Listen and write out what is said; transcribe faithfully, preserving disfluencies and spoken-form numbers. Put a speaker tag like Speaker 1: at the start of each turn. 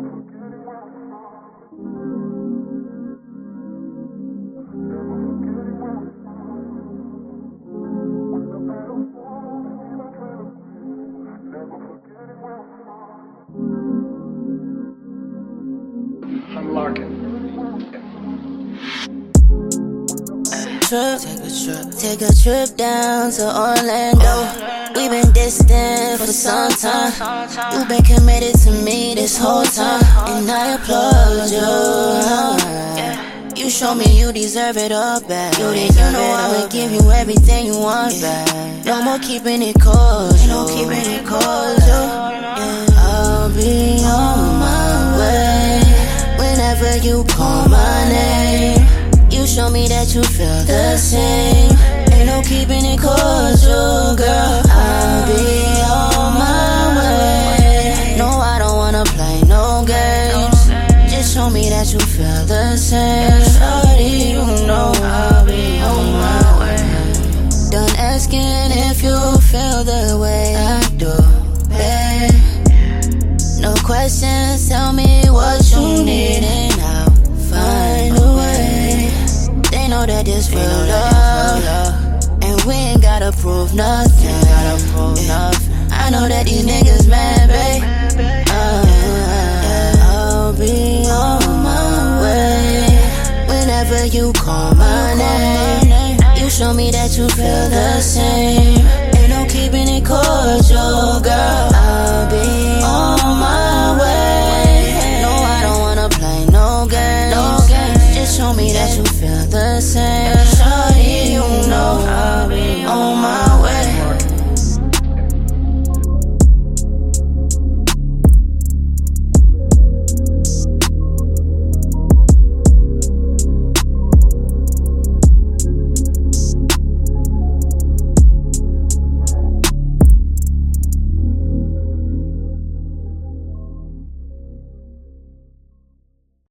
Speaker 1: I'm Larkin.
Speaker 2: Trip, take a trip, take a trip down to Orlando. We've been distant for some time. You've been committed to me this whole time, and I applaud you. You show me you deserve it all back. You, you know I'ma give you everything you want back. No more keeping it cold, no keeping it cold. Yeah. I'll be on my way whenever you call my name. You show me that you feel the same. Ain't no keeping it cordial, girl. I'll be on my way. No, I don't wanna play no games. Just show me that you feel the same. Shorty, you know I'll be on my way. Done asking if you feel the way I do, babe. No questions, tell me what you need and I'll find a way. They know that this real love, and we ain't gotta prove nothing. Gotta prove nothing. I know that these niggas mad, babe. Uh, I'll be on my way whenever you call my name. You show me that you feel the same. Ain't no keeping it cold.